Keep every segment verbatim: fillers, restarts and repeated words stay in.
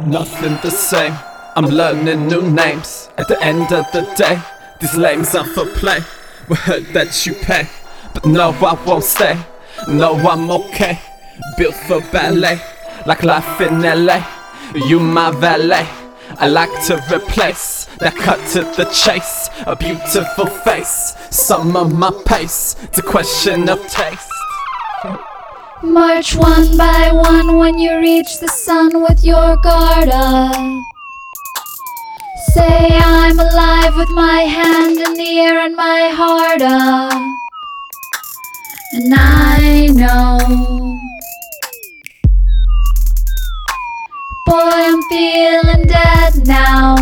Nothing the same, I'm learning new names. At the end of the day, these lames are for play. We heard that you pay, but no, I won't stay. No, I'm okay, built for ballet. Like life in L A, you my valet. I like to replace that cut to the chase. A beautiful face, some of my pace. It's a question of taste. March one by one when you reach the sun with your guard up. Say I'm alive with my hand in the air and my heart up. And I know, boy, I'm feeling dead now.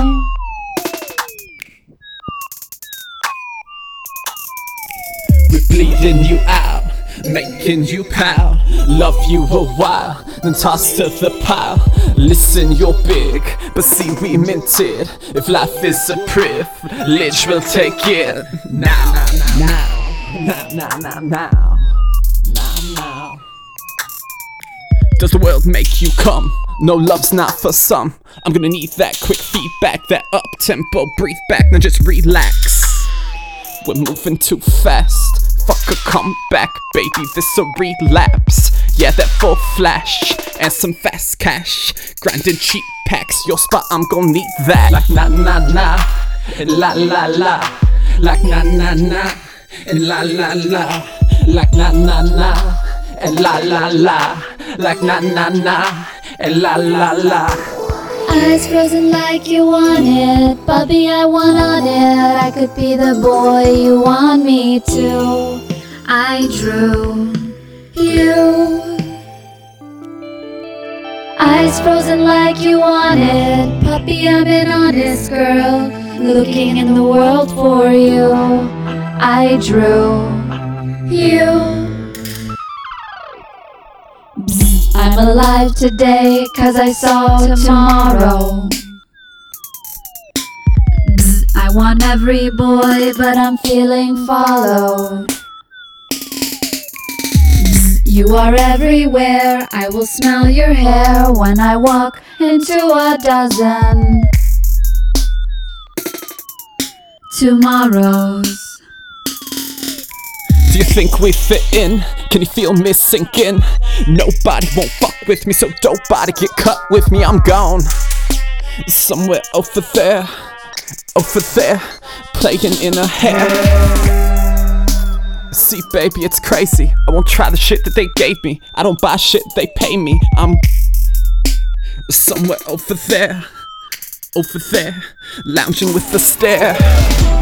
We're bleeding you out, making you pout. Love you a while, then toss to the pile. Listen, you're big, but see we minted. If life is a privilege, we'll take it. Now, now, now, now, now, now, now, now. Does the world make you come? No, love's not for some. I'm gonna need that quick feedback, that up-tempo breathe back. Now just relax, we're moving too fast. Fuck a comeback, baby, this a relapse. Yeah, that full flash and some fast cash. Grinding cheap packs, your spot, I'm gon' need that. Like na na na, and la la la. Like na na na, and la la la. Like na na na, and la la la. Like na na na, and la la la. Eyes frozen like you want it, Bubby, I want on it. I could be the boy you want me to. I drew you. Eyes frozen like you want it, puppy, I'm an honest girl, looking in the world for you. I drew you. I'm alive today, cause I saw tomorrow. Bzz, I want every boy, but I'm feeling followed. Bzz, you are everywhere, I will smell your hair when I walk into a dozen tomorrows. Do you think we fit in? Can you feel me sinking? Nobody won't fuck with me, so don't body get cut with me. I'm gone somewhere over there, over there, playing in her hair. See, baby, it's crazy. I won't try the shit that they gave me. I don't buy shit, they pay me. I'm somewhere over there, over there, lounging with the stare.